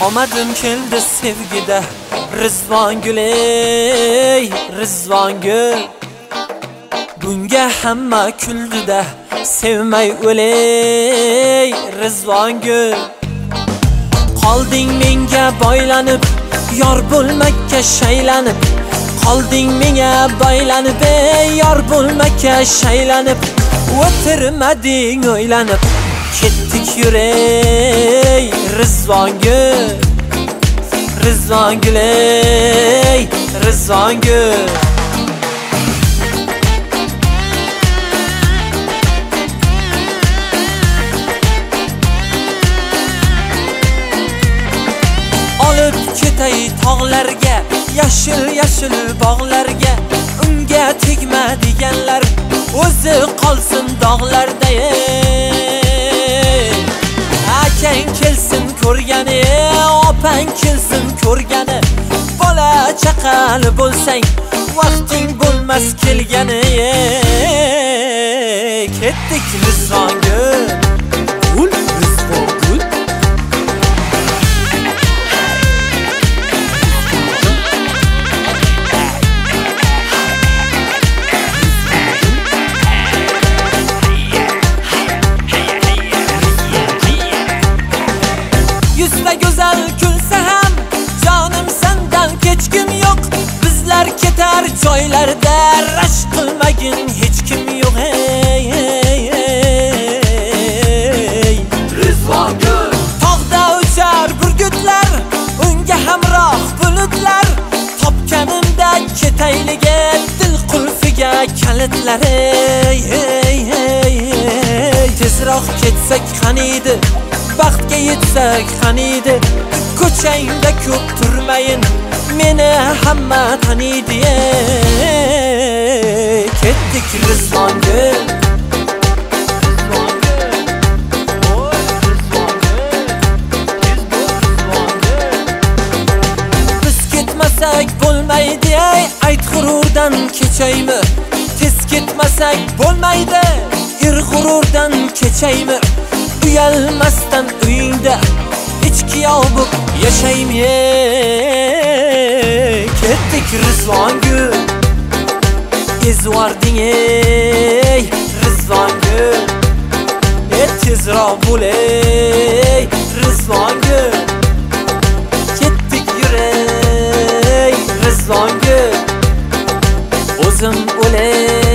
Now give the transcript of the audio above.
Omadim keldi sevgida Rizvon gul ey Rizvon gul. Bunga hamma kuldi-da sevmay o'lay Rizvon gul. Qolding menga boylanib yor bo'lmakka shaylanib. Qolding menga boylanib yor bo'lmakka shaylanib. O'tirmading o'ylanib ketdik yuray Rizvon gul. Rizvon gul ey Rizvon gul. Olib ketay tog'larga, yashil yashil bog'larga. Unga tegma deganlar o'zi qolsin dog'larda. Akang kelsin ko'rgani, opang kelsin ko'rgani. Bola chaqali bo'lsang, vaqting bo'lmas kelgani. Ketdik Rizvon gul. Gul Rizvon gul. Yuzda go'zal kulsa ham jonim sendan kechkim yo'q. Bizlar ketar joylarda rash qilmagin hech kim yo'q. Rizvon gul. Tog'da uchar burgutlar, unga hamroh bulutlar. Topganimda ketayliga dil qulfiga kalitlar. Tezroq ketsak qaniydi, baxtga yetsak qaniydi. Ko'changda ko'p turmayin, meni hamma taniydi. Ketdik Rizvon gul. Biz ketmasak bo'lmaydi, ayt g'ururdan kechaymi. Tez ketmasak bo'lmaydi, g'ururdan kechaymi. Uyalmasdan uyingda ichkiyob bo'lib yashaymi. Ketdik Rizvon gul. Ezvording ey Rizvon gul. Tezroq bo'l ey Rizvon gul. Ketdik yuray Rizvon gul. O'zim o'lay